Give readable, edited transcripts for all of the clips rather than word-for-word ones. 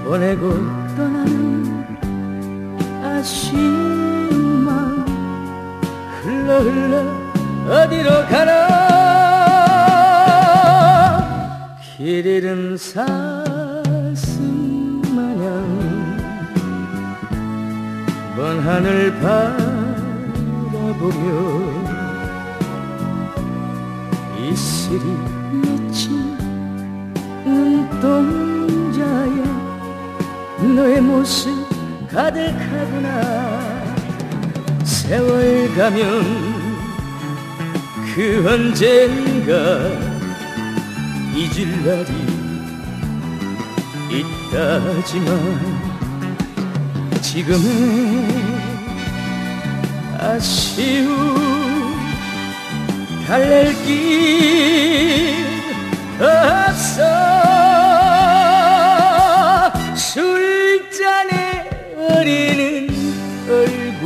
보내고 떠나는 아쉬운 마음 흘러 어디로 가나 길 잃은 사슴 마냥 먼 하늘 바라보며 이슬이 맺힌 눈동자에 너의 모습 가득하구나. 세월 가면 그 언젠가 잊을 날이 있다지만 지금은 아쉬운 달랠 길 없어. 술잔에 어리는 얼굴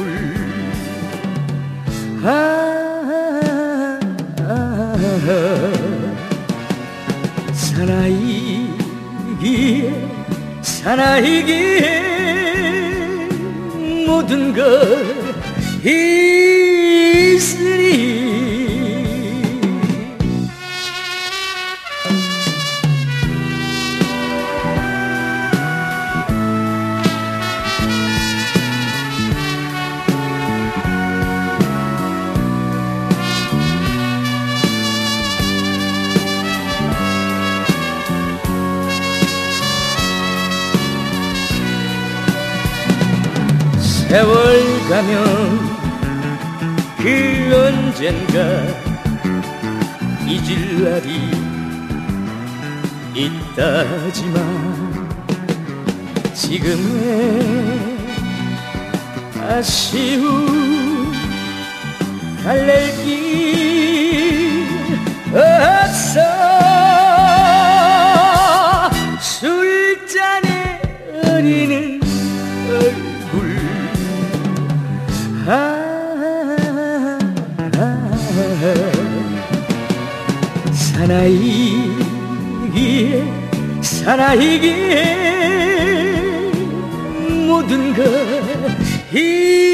사나이기에 모든 걸 잊으리. 세월 가면 그 언젠가 잊을 날이 있다지만 지금의 아쉬운 달랠 길 없어. 술잔에 어리는 얼굴 사나이기에 모든 걸